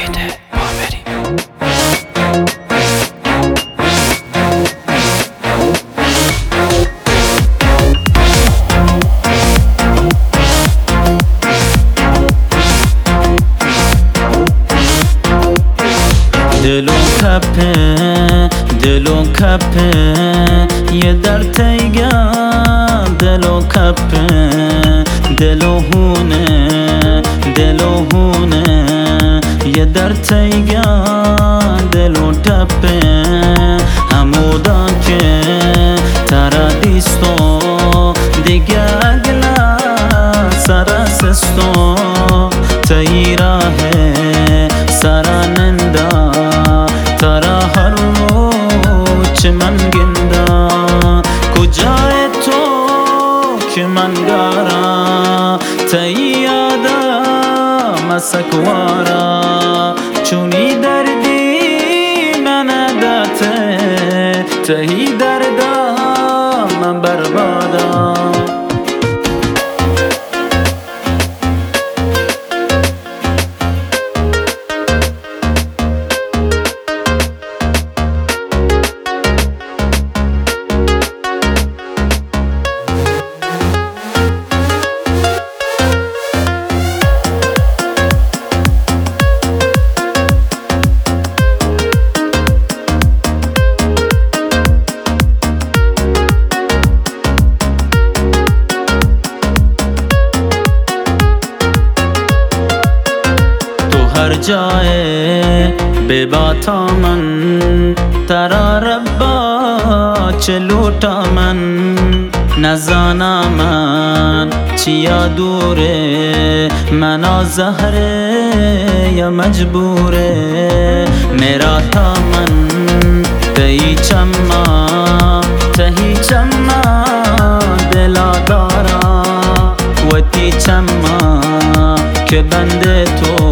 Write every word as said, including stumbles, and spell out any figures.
دل و کپه دل و کپه یه در تیگم دل و کپه دل و هونه دل و هونه یه در تیگم دل و تپه همودان که ترادیستو دیگه اگلا سرسستو تیراهه سرانندا ترا هر روز من گندا کجای تو که من گارا تیادا مسکوارا چونی دردی من داته تهی دردا من بربادا هر جای بے باتا من ترا ربا چلوٹا من نزانا من چیا دوره منا زهره یا مجبوره میرا تا من تهی چما تهی چما دلا دارا وتی چما که بنده تو